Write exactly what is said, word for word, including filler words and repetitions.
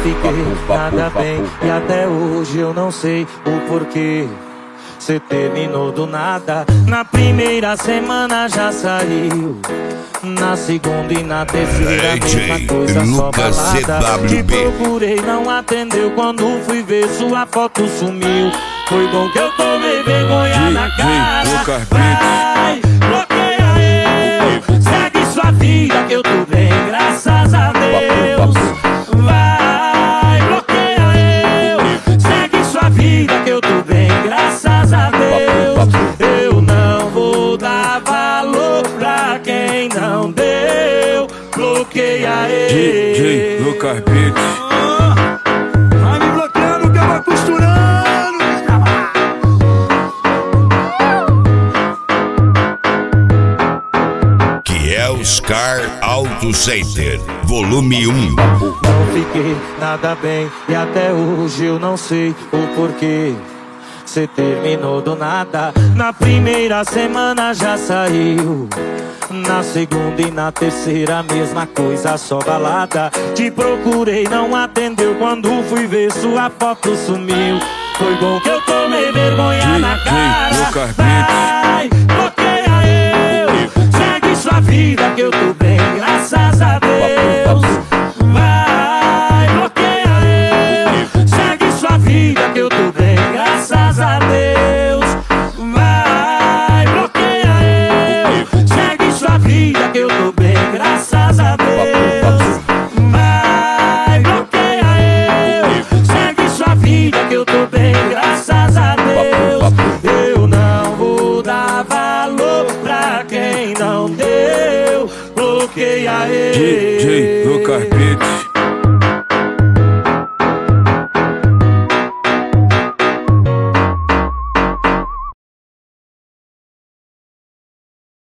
fiquei nada bem e até hoje eu não sei o porquê. Cê terminou do nada. Na primeira semana já saiu, na segunda e na terceira mesma coisa, só balada. Te procurei, não atendeu, quando fui ver sua foto sumiu. Foi bom que eu tomei vergonha na cara. Vai, bloqueia eu, segue sua vida que eu tô bem, graças a Deus. Vai, bloqueia eu, segue sua vida que eu tô bem, graças a Deus. Eu não vou dar valor pra quem não deu. Bloqueia eu. D J Lucas Beats. Vai me bloqueando que eu vou costurando. Oscar Auto Center, volume um. Não fiquei nada bem e até hoje eu não sei o porquê. Cê terminou do nada. Na primeira semana já saiu, na segunda e na terceira mesma coisa, só balada. Te procurei, não atendeu, quando fui ver sua foto sumiu. Foi bom que eu tomei vergonha na cara. Vai, bloqueia eu, segue sua vida que eu tô bem, graças a Deus.